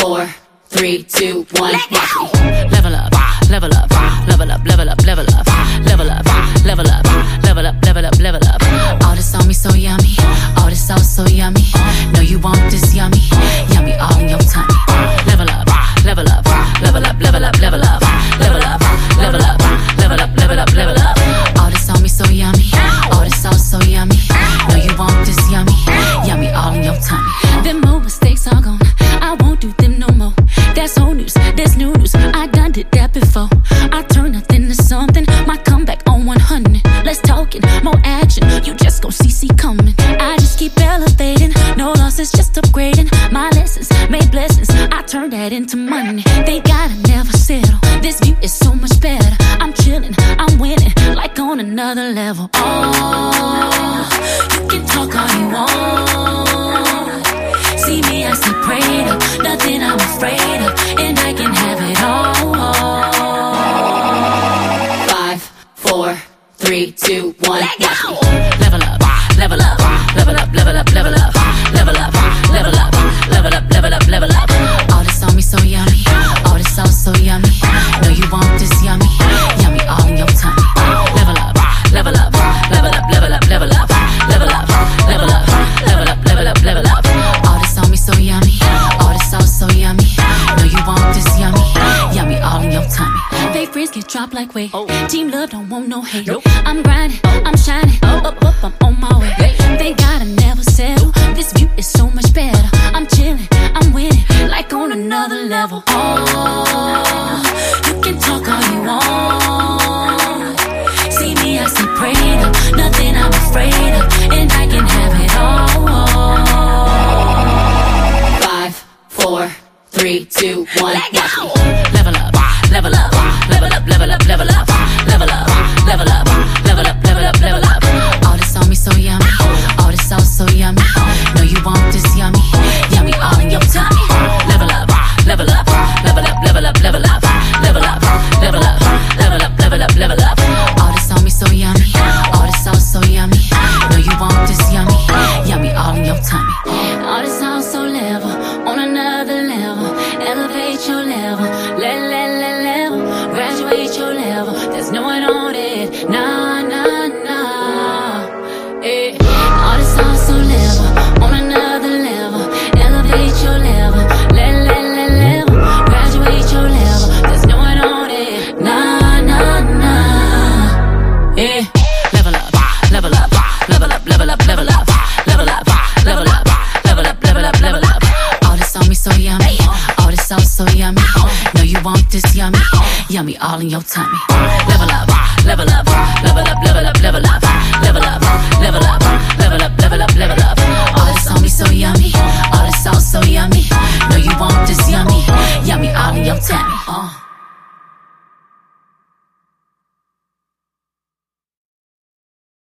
4, 3, 2, 1. Let go. Level up, level up, level up, level up, level up, level up, level up, level up, level up, level up. All this on me so yummy, all this sauce so yummy. Know you want this yummy, yummy all in your tummy. Level up, level up, level up, level up, level up, level up, level up, level up, level up, level up. All this on me so yummy, all this sauce so yummy. Know you want this yummy, yummy all in your tummy. Them old mistakes are gone, I won't do them no more. That's old news, that's new news, I done did that before. I turn nothing to something, my comeback on 100. Let's talk it, more action, you just gon' see coming. I just keep elevating, no losses, just upgrading. My lessons made blessings, I turn that into money. They gotta never settle, this view is so much better. I'm chilling, I'm winning, like on another level. Oh, you can talk all you want. See me, I see prayed up, nothing I'm afraid of, and I can have it all. 5, 4, 3, 2, 1. Let go. Level up, level up, level up, level up, level up, level up, level up, level up, level up, level up. All this on me so yummy, all this sauce so yummy. Know you want this yummy, yummy all in your tummy. Level up, level up, level up, level up, level up, level up, level up, level up, level up, level up. All this on me so yummy, all this sauce so yummy. Know you want this yummy, yummy all in your tummy. Fake friends get dropped like weight. Team love don't want no hate. I'm grinding, I'm shining, up, I'm on my way. They gotta never settle, this view is so much better. I'm chilling, I'm winning, like on another level. Oh, you can talk all you want. See me, I see prayed up, nothing I'm afraid of, and I can have it all. 5, 4, 3, 2, 1. Let go. Level up, level up, level up, level up, level up, level up, level up, level up, level up, level up. All this on me so yummy, all this sauce so yummy. Know you want this yummy, yummy all in your tummy. Level up, level up, level up, level up, level up, level up, level up, level up, level up, level up. All this on me so yummy, all this sauce so yummy. Know you want this yummy, yummy all in your tummy. All this sounds so level, on another level. Elevate your level, level. Graduate your level, there's no one on it. Nah. Eh. All this sounds so level, on another level. Elevate your level, level. Graduate your level, there's no one on it. Nah. Eh. Level up, level up, level up, level up, level up, level up, level up, level up, level up, level up. All this on me so yummy, all this sauce so yummy. Know you want this yummy, yummy all in your tummy. Level up, level up, level up, level up, level up, level up, level up, level up, level up, level up. All this on me so yummy, all this sauce so yummy. Know you want this yummy, yummy all in your tummy.